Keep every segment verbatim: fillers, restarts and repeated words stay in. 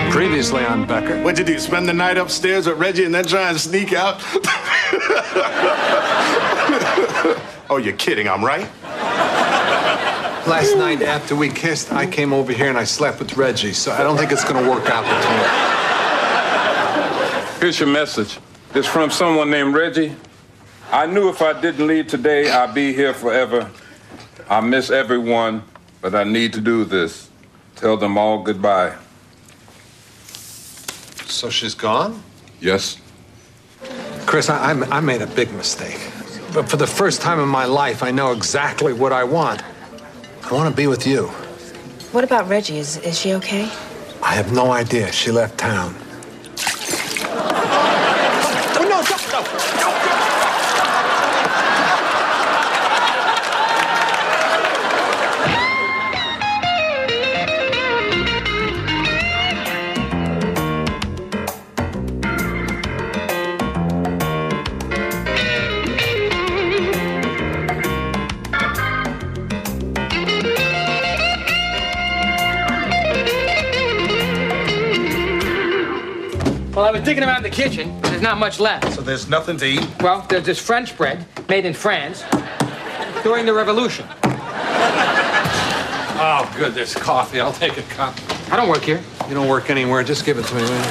Previously on Becker. What'd you do, spend the night upstairs with Reggie and then try and sneak out? Oh, you're kidding, I'm right? Last night after we kissed, I came over here and I slept with Reggie, so I don't think it's gonna work out between us. Here's your message. It's from someone named Reggie. I knew if I didn't leave today, I'd be here forever. I miss everyone, but I need to do this. Tell them all goodbye. So she's gone? Yes. Chris, I, I, I made a big mistake. But for the first time in my life, I know exactly what I want. I want to be with you. What about Reggie? Is, is she okay? I have no idea. She left town. Oh, no, no, no, no. Well, I was digging around the kitchen. There's not much left. So there's nothing to eat? Well, there's this French bread made in France during the Revolution. Oh, good. There's coffee. I'll take a cup. I don't work here. You don't work anywhere. Just give it to me, man.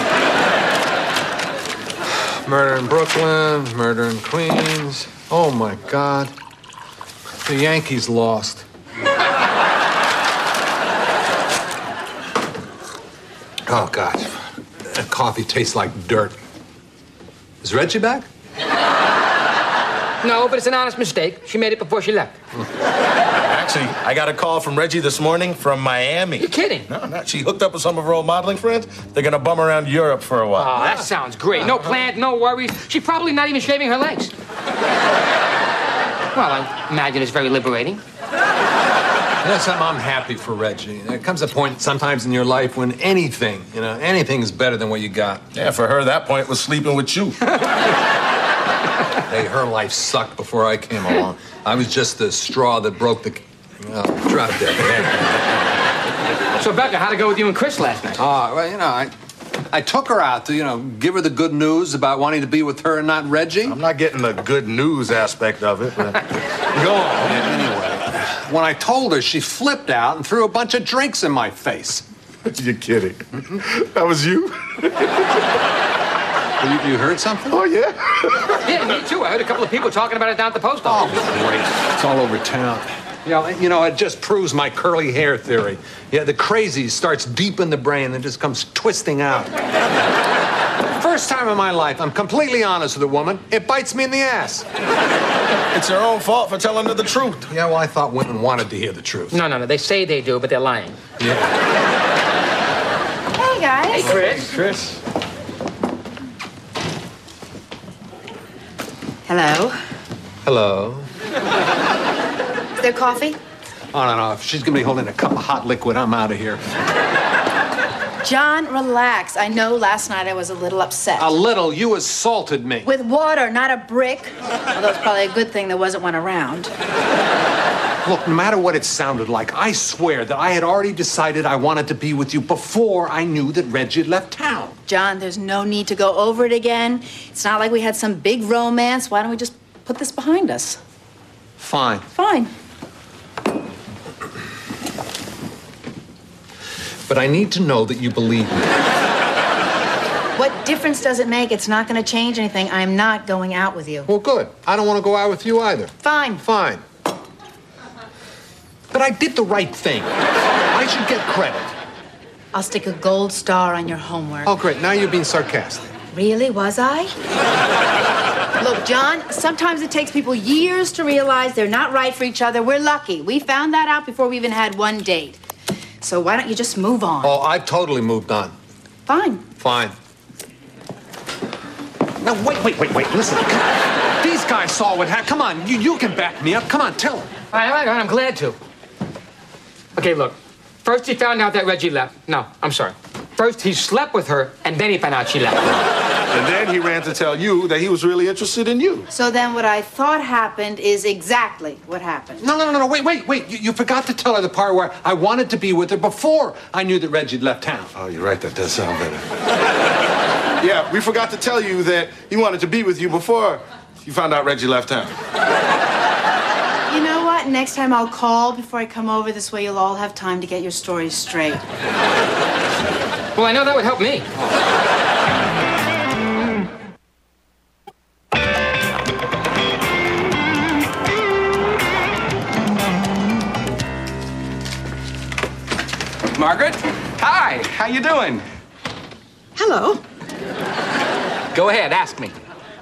Murder in Brooklyn, murder in Queens. Oh, my God. The Yankees lost. Oh, God. That coffee tastes like dirt. Is Reggie back? No, but it's an honest mistake. She made it before she left. Actually, I got a call from Reggie this morning from Miami. You're kidding? No, not. She hooked up with some of her old modeling friends. They're gonna bum around Europe for a while. Oh, that sounds great. No plans, no worries. She's probably not even shaving her legs. Well, I imagine it's very liberating. Yes, I'm, I'm happy for Reggie. There comes a point sometimes in your life when anything, you know, anything is better than what you got. Yeah, for her, that point was sleeping with you. Hey, her life sucked before I came along. I was just the straw that broke the... Oh, drop dead. So, Becca, how'd it go with you and Chris last night? Oh, well, you know, I, I took her out to, you know, give her the good news about wanting to be with her and not Reggie. I'm not getting the good news aspect of it, but... Go on. Anyway, when I told her, she flipped out and threw a bunch of drinks in my face. You're kidding. That was you? You, you heard something? Oh, yeah? Yeah, me too. I heard a couple of people talking about it down at the post office. Oh, great. It's all over town. You know, you know, it just proves my curly hair theory. Yeah, the crazy starts deep in the brain and just comes twisting out. First time in my life, I'm completely honest with a woman. It bites me in the ass. It's her own fault for telling her the truth. Yeah, well, I thought women wanted to hear the truth. No, no, no. They say they do, but they're lying. Yeah. Hey, guys. Hey, Chris. Chris? Hello. Hello. Is there coffee? Oh, no, no. If she's gonna be holding a cup of hot liquid, I'm out of here. John, relax. I know last night I was a little upset. A little? You assaulted me. With water, not a brick. Although it's probably a good thing there wasn't one around. Look, no matter what it sounded like, I swear that I had already decided I wanted to be with you before I knew that Reggie had left town. John, there's no need to go over it again. It's not like we had some big romance. Why don't we just put this behind us? Fine. Fine. But I need to know that you believe me. What difference does it make? It's not going to change anything. I'm not going out with you. Well, good. I don't want to go out with you either. Fine. Fine. But I did the right thing. I should get credit. I'll stick a gold star on your homework. Oh, great. Now you're being sarcastic. Really? Was I? Look, John, sometimes it takes people years to realize they're not right for each other. We're lucky. We found that out before we even had one date. So why don't you just move on? Oh, I've totally moved on. Fine. Fine. Now, wait, wait, wait, wait. Listen. These guys saw what happened. Come on. You, you can back me up. Come on, tell them. All right, all right, all right. I'm glad to. Okay, look. First he found out that Reggie left. No, I'm sorry. First he slept with her, and then he found out she left. And then he ran to tell you that he was really interested in you. So then what I thought happened is exactly what happened. No, no, no, no, wait, wait, wait. You, you forgot to tell her the part where I wanted to be with her before I knew that Reggie left town. Oh, you're right. That does sound better. Yeah, we forgot to tell you that he wanted to be with you before you found out Reggie left town. You know what? Next time I'll call before I come over. This way you'll all have time to get your stories straight. Well, I know that would help me. Margaret? Hi, how you doing? Hello. Go ahead, ask me.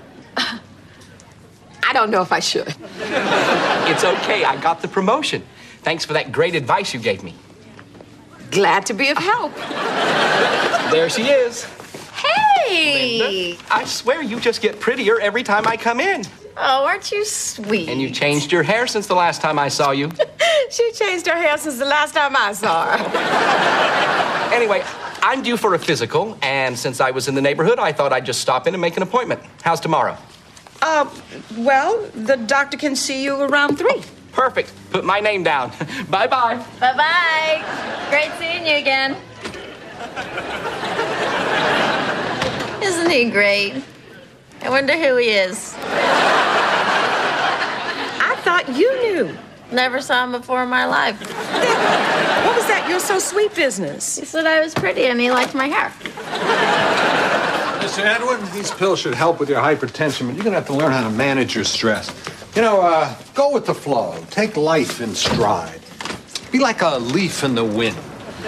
I don't know if I should. It's okay, I got the promotion. Thanks for that great advice you gave me. Glad to be of help. There she is. Hey! Linda, I swear you just get prettier every time I come in. Oh, aren't you sweet? And you changed your hair since the last time I saw you. She changed her hair since the last time I saw her. Anyway, I'm due for a physical, and since I was in the neighborhood, I thought I'd just stop in and make an appointment. How's tomorrow? Uh, well, the doctor can see you around three. Perfect. Put my name down. Bye-bye. Bye-bye. Great seeing you again. Isn't he great? I wonder who he is. I thought you knew. Never saw him before in my life. What was that "you're so sweet" business? He said I was pretty and he liked my hair. Mister Edwin, these pills should help with your hypertension, but you're gonna have to learn how to manage your stress. You know, uh, go with the flow. Take life in stride. Be like a leaf in the wind.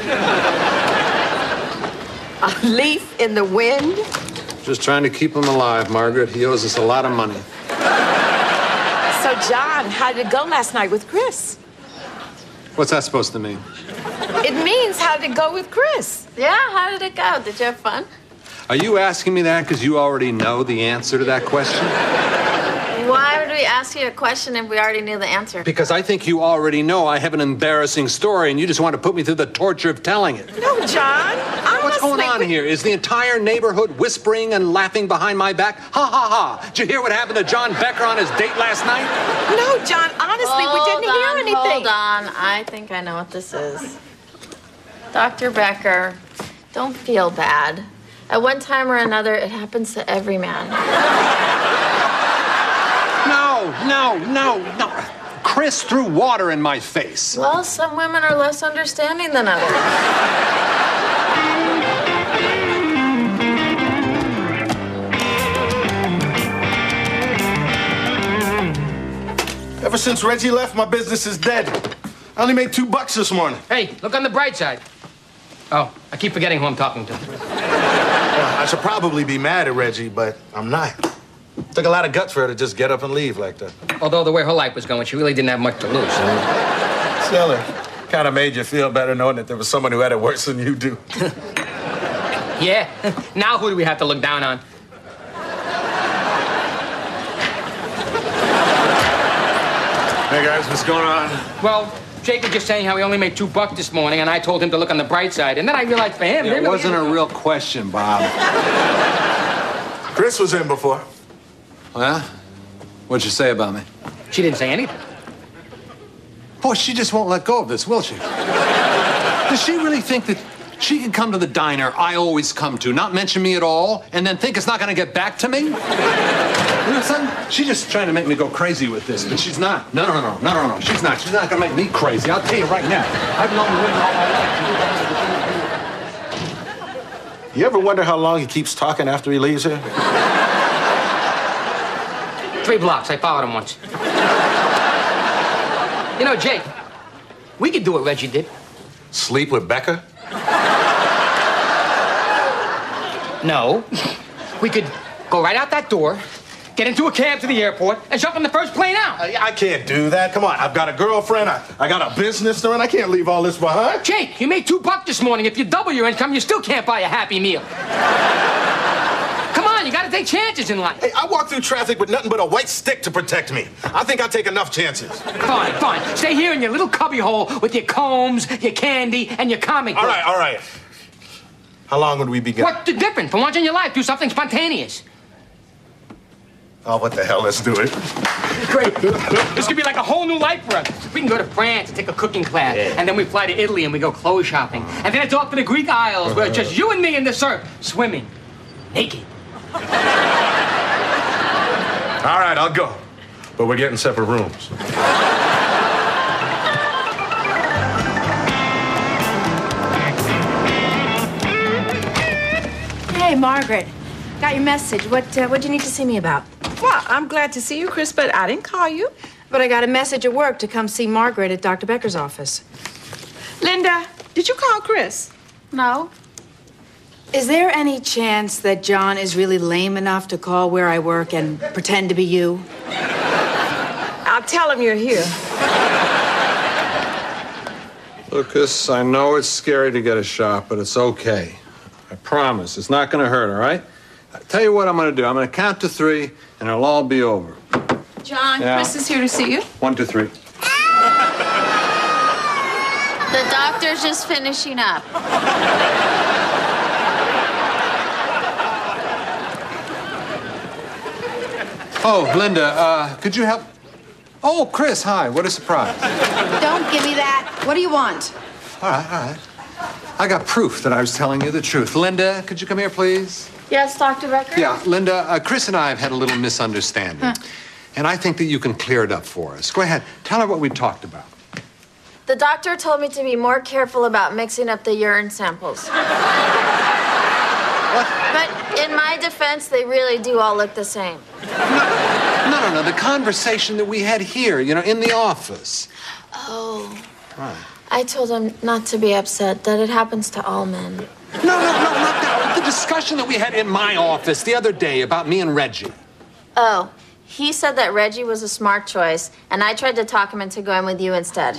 A leaf in the wind? Just trying to keep him alive, Margaret. He owes us a lot of money. So, John, how did it go last night with Chris? What's that supposed to mean? It means how did it go with Chris? Yeah, how did it go? Did you have fun? Are you asking me that because you already know the answer to that question? Why would we ask you a question if we already knew the answer? Because I think you already know I have an embarrassing story and you just want to put me through the torture of telling it. No, John. I'm What's going on here? Is the entire neighborhood whispering and laughing behind my back? Ha, ha, ha. Did you hear what happened to John Becker on his date last night? No, John, honestly, hold we didn't on, hear anything. Hold on. I think I know what this is. Doctor Becker, don't feel bad. At one time or another, it happens to every man. No, no, no, no. Chris threw water in my face. Well, some women are less understanding than others. Ever since Reggie left, my business is dead. I only made two bucks this morning. Hey, look on the bright side. Oh, I keep forgetting who I'm talking to. Well, I should probably be mad at Reggie, but I'm not. Took a lot of guts for her to just get up and leave like that. Although the way her life was going, she really didn't have much to lose. Still, it kind of made you feel better knowing that there was someone who had it worse than you do. Yeah. Now who do we have to look down on? Hey, guys, what's going on? Well, Jake was just saying how he only made two bucks this morning, and I told him to look on the bright side. And then I realized for him, Yeah, there it really wasn't a isn't- real question, Bob. Chris was in before. Well, what'd you say about me? She didn't say anything. Boy, she just won't let go of this, will she? Does she really think that she can come to the diner I always come to, not mention me at all, and then think it's not going to get back to me? You know something? She's just trying to make me go crazy with this, but she's not. No, no, no, no, no, no, no. She's not. She's not going to make me crazy. I'll tell you right now. I've known women all my life. You ever wonder how long he keeps talking after he leaves here? Three blocks. I followed him once. You know, Jake, we could do what Reggie did. Sleep with Becca? No. We could go right out that door, get into a cab to the airport, and jump on the first plane out. I, I can't do that. Come on, I've got a girlfriend. I, I got a business to run. I can't leave all this behind. Jake, you made two bucks this morning. If you double your income, you still can't buy a Happy Meal. Come on, you gotta take chances in life. Hey, I walk through traffic with nothing but a white stick to protect me. I think I take enough chances. Fine, fine. Stay here in your little cubby hole with your combs, your candy, and your comic book. All right, all right. How long would we be gone? What's the difference from once in your life? Do something spontaneous. Oh, what the hell? Let's do it. Great. This could be like a whole new life for us. We can go to France and take a cooking class. Yeah. And then we fly to Italy and we go clothes shopping. And then it's off to the Greek Isles where it's just you and me in the surf, swimming, naked. All right, I'll go. But we're getting separate rooms. Hey, Margaret. Got your message. What, uh, what'd you need to see me about? Well, I'm glad to see you, Chris, but I didn't call you. But I got a message at work to come see Margaret at Doctor Becker's office. Linda, did you call Chris? No. Is there any chance that John is really lame enough to call where I work and pretend to be you? I'll tell him you're here. Lucas, I know it's scary to get a shot, but it's okay. I promise. It's not going to hurt, all right? I'll tell you what I'm going to do. I'm going to count to three, and it'll all be over. John, Yeah. Chris is here to see you. One, two, three. The doctor's just finishing up. Oh, Linda, uh, could you help? Oh, Chris, hi. What a surprise. Don't give me that. What do you want? All right, all right. I got proof that I was telling you the truth. Linda, could you come here, please? Yes, Doctor Becker? Yeah, Linda, uh, Chris and I have had a little misunderstanding. Huh. And I think that you can clear it up for us. Go ahead. Tell her what we talked about. The doctor told me to be more careful about mixing up the urine samples. What? But in my defense, they really do all look the same. No, no, no. The conversation that we had here, you know, in the office. Oh. Right. I told him not to be upset, that it happens to all men. No, no, no, not that. The discussion that we had in my office the other day about me and Reggie. Oh, he said that Reggie was a smart choice, and I tried to talk him into going with you instead.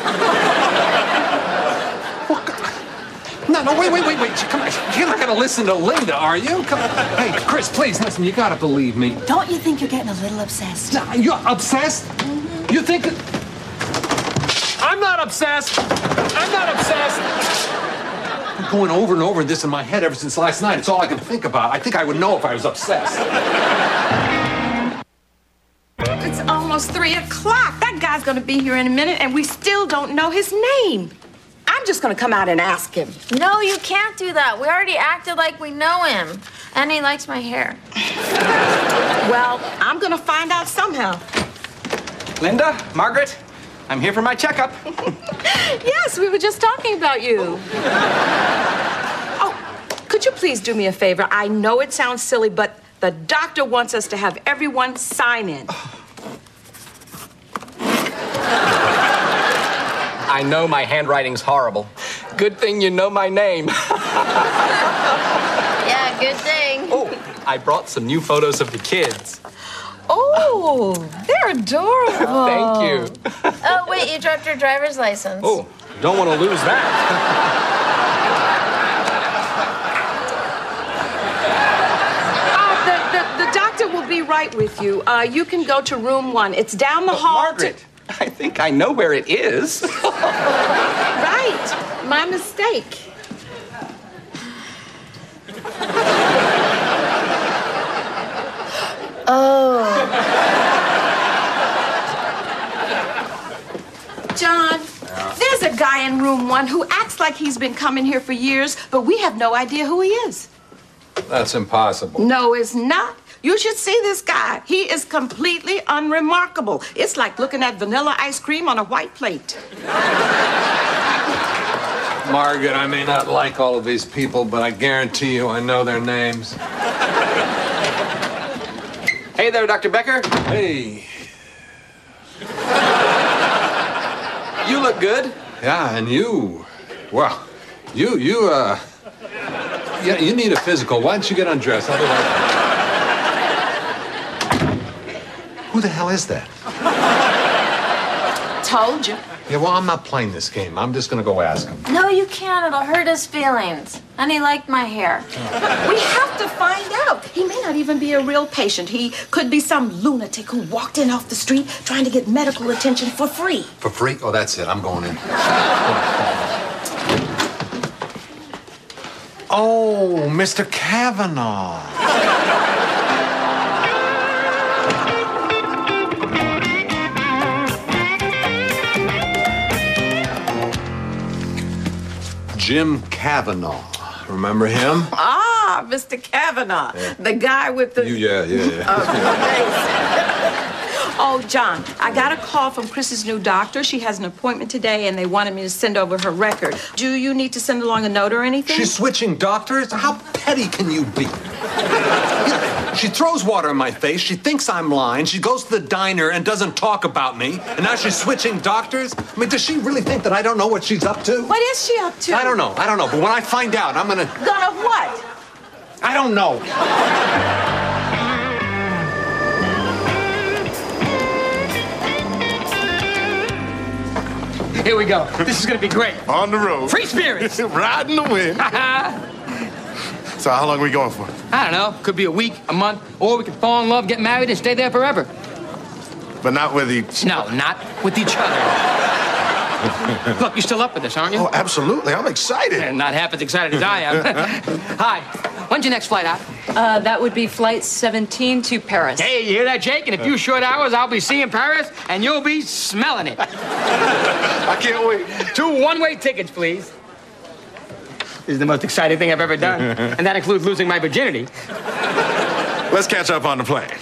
No, no, wait, wait, wait, wait. Come on. You're not going to listen to Linda, are you? Come on. Hey, Chris, please, listen. You got to believe me. Don't you think you're getting a little obsessed? No, you're obsessed? Mm-hmm. You think that... I'm not obsessed. I'm not obsessed. I'm going over and over this in my head ever since last night. It's all I can think about. I think I would know if I was obsessed. It's almost three o'clock. That guy's gonna be here in a minute, and we still don't know his name. I'm just gonna come out and ask him. No, you can't do that. We already acted like we know him. And he likes my hair. Well, I'm gonna find out somehow. Linda, Margaret, I'm here for my checkup. Yes, we were just talking about you. Oh, could you please do me a favor? I know it sounds silly, but the doctor wants us to have everyone sign in. I know my handwriting's horrible. Good thing you know my name. Yeah, good thing. Oh, I brought some new photos of the kids. Oh, they're adorable. Thank you. Oh, wait, you dropped your driver's license. Oh, don't want to lose that. The doctor will be right with you. Uh, you can go to room one. It's down the hall. Margaret, to... I think I know where it is. Right. My mistake. Oh. John, there's a guy in room one who acts like he's been coming here for years, but we have no idea who he is. That's impossible. No, it's not. You should see this guy. He is completely unremarkable. It's like looking at vanilla ice cream on a white plate. Margaret, I may not like all of these people, but I guarantee you I know their names. Hey there, Doctor Becker. Hey. You look good. Yeah, and you. Well, you, you, uh... Yeah, you need a physical. Why don't you get undressed? Otherwise... Who the hell is that? Told you. Yeah, well, I'm not playing this game. I'm just gonna go ask him. No, you can't. It'll hurt his feelings. And he liked my hair. We have to find out. He may not even be a real patient. He could be some lunatic who walked in off the street trying to get medical attention for free. For free? Oh, that's it. I'm going in. Oh, Mister Kavanaugh. Jim Kavanaugh. Remember him? Ah, Mister Kavanaugh, yeah. The guy with the... You, yeah, yeah, yeah. Uh, oh, John, I got a call from Chris's new doctor. She has an appointment today, and they wanted me to send over her record. Do you need to send along a note or anything? She's switching doctors? How petty can you be? She throws water in my face. She thinks I'm lying. She goes to the diner and doesn't talk about me. And now she's switching doctors? I mean, does she really think that I don't know what she's up to? What is she up to? I don't know. I don't know. But when I find out, I'm gonna... Gonna what? I don't know. Here we go. This is gonna be great. On the road. Free spirits. Riding the wind. So how long are we going for? I don't know. Could be a week, a month, or we could fall in love, get married, and stay there forever. But not with each... No, not with each other. Look, you're still up for this, aren't you? Oh, absolutely. I'm excited. And not half as excited as I am. Hi. When's your next flight out? Uh, that would be flight seventeen to Paris. Hey, you hear that, Jake? In a few short hours, I'll be seeing Paris, and you'll be smelling it. I can't wait. Two one-way tickets, please. This is the most exciting thing I've ever done. And that includes losing my virginity. Let's catch up on the plane.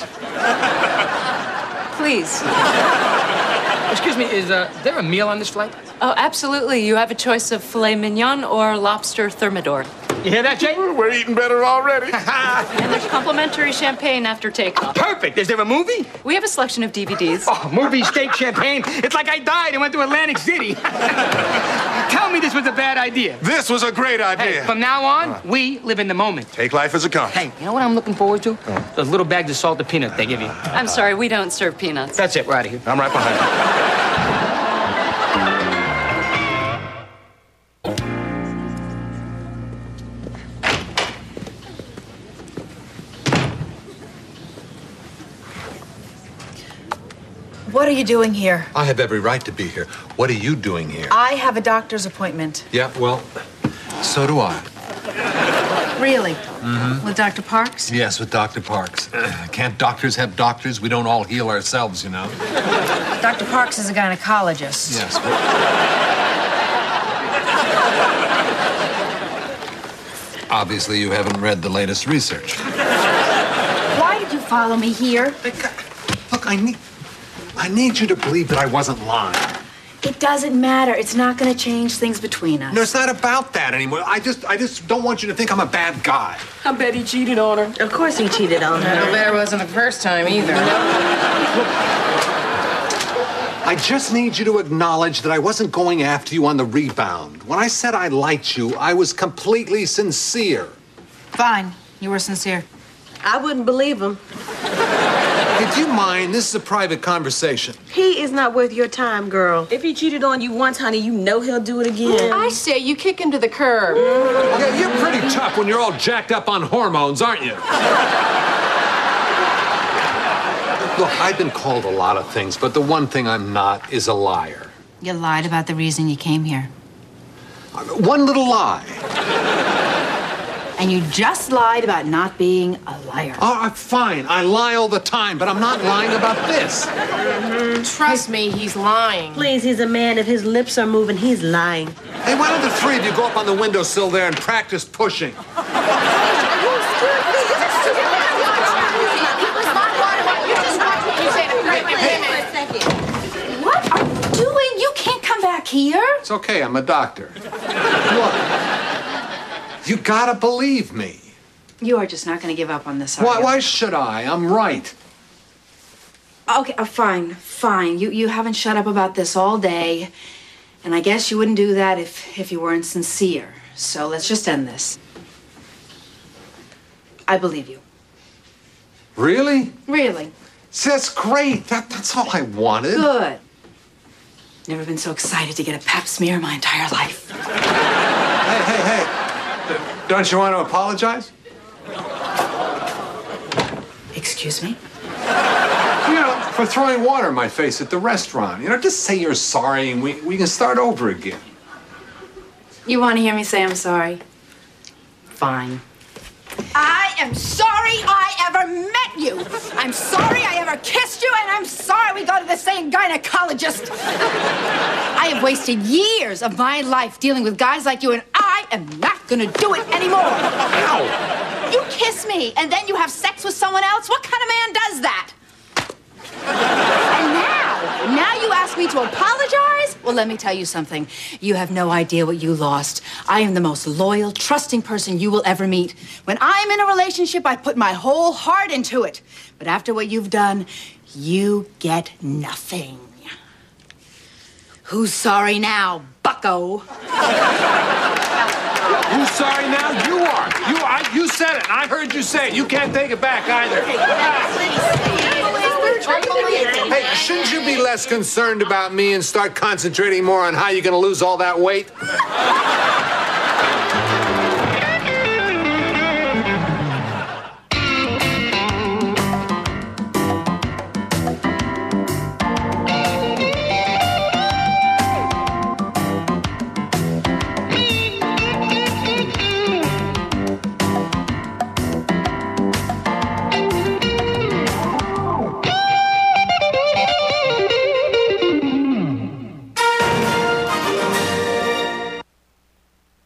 Please. Excuse me, is uh, there a meal on this flight? Oh, absolutely. You have a choice of filet mignon or lobster thermidor. You hear that, Jake? We're eating better already. And there's complimentary champagne after takeoff. Perfect. Is there a movie? We have a selection of D V Ds. Oh, movie, steak, champagne. It's like I died and went to Atlantic City. Tell me this was a bad idea. This was a great idea. Hey, from now on, right. We live in the moment. Take life as it comes. Hey, you know what I'm looking forward to? Oh. Those little bags of salted peanuts they give you. I'm sorry, we don't serve peanuts. That's it. We're out of here. I'm right behind you. What are you doing here? I have every right to be here. What are you doing here? I have a doctor's appointment. Yeah, well, so do I. Really? Mm-hmm. With Doctor Parks? Yes, with Doctor Parks. Uh, can't doctors have doctors? We don't all heal ourselves, you know. Doctor Parks is a gynecologist. Yes. But... Obviously, you haven't read the latest research. Why did you follow me here? Look, I need... I need you to believe that I wasn't lying. It doesn't matter. It's not going to change things between us. No, it's not about that anymore. I just, I just don't want you to think I'm a bad guy. I bet he cheated on her. Of course he cheated on her. I bet it wasn't the first time either. I just need you to acknowledge that I wasn't going after you on the rebound. When I said I liked you, I was completely sincere. Fine. You were sincere. I wouldn't believe him. Hey, do you mind? This is a private conversation. He is not worth your time, girl. If he cheated on you once, honey, you know he'll do it again. I say you kick him to the curb. Yeah, you're pretty tough when you're all jacked up on hormones, aren't you? Look, I've been called a lot of things, but the one thing I'm not is a liar. You lied about the reason you came here. One little lie. And you just lied about not being a liar. Oh, fine. I lie all the time, but I'm not lying about this. Mm-hmm. Trust me, he's lying. Please, he's a man. If his lips are moving, he's lying. Hey, why don't the three of you go up on the windowsill there and practice pushing? What are you doing? You can't come back here. It's okay. I'm a doctor. Look. You gotta believe me. You are just not going to give up on this, are Why, you? why should I? I'm right. Okay, uh, fine, fine. You you haven't shut up about this all day, and I guess you wouldn't do that if if you weren't sincere. So let's just end this. I believe you. Really? Really? See, that's great. That, that's all I wanted. Good. Never been so excited to get a pap smear in my entire life. Hey, hey, hey. Don't you want to apologize? Excuse me? You know, for throwing water in my face at the restaurant. You know, just say you're sorry and we, we can start over again. You want to hear me say I'm sorry? Fine. I am sorry I ever met you. I'm sorry I ever kissed you, and I'm sorry we go to the same gynecologist. I have wasted years of my life dealing with guys like you, and I am not gonna do it anymore. Ow. You kiss me, and then you have sex with someone else? What kind of man does that? And now, now you ask me to apologize? Well, let me tell you something. You have no idea what you lost. I am the most loyal, trusting person you will ever meet. When I'm in a relationship, I put my whole heart into it. But after what you've done, you get nothing. Who's sorry now, bucko? Who's sorry now? You are. You I, you said it, and I heard you say it. You can't take it back either. Hey, shouldn't you be less concerned about me and start concentrating more on how you're going to lose all that weight?